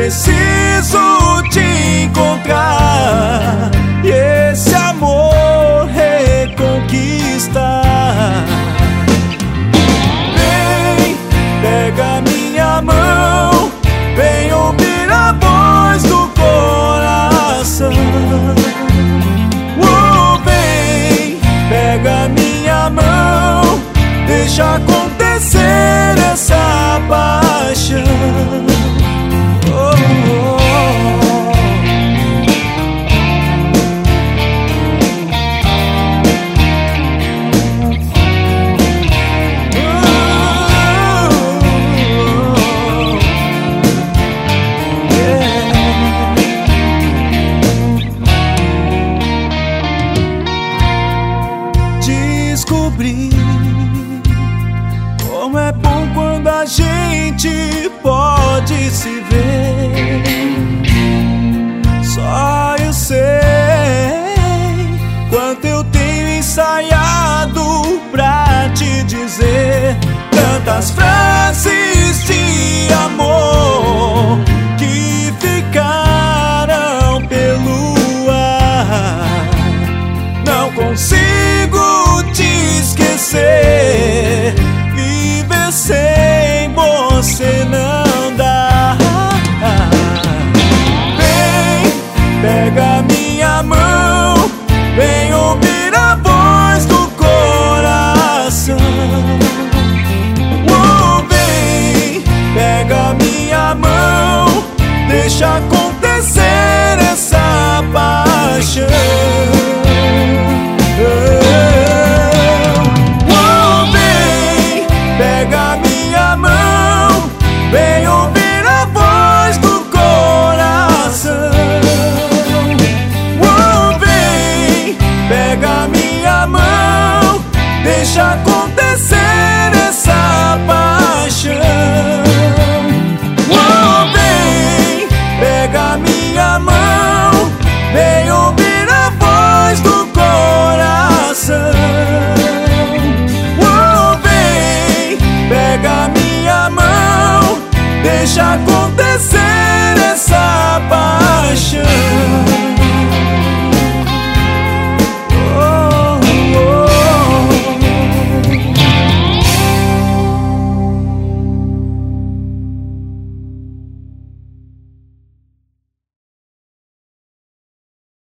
preciso te encontrar e esse amor reconquistar. Vem, pega minha mão, vem ouvir a voz do coração. Vem, pega minha mão, deixa acontecer essa paixão. Descobri como é bom quando a gente pode se ver. Só eu sei quanto eu tenho ensaiado pra te dizer tantas frases de amor que ficaram pelo ar. Não consigo te esquecer, viver sem você não dá. Vem, pega minha mão, vem ouvir a voz do coração. Vem, pega minha mão, deixa acontecer essa paixão. Pega minha mão, vem ouvir a voz do coração. Vem, pega minha mão, deixa acontecer essa paixão. Vem, pega minha mão, vem ouvir a voz do coração. Pega minha mão, deixa acontecer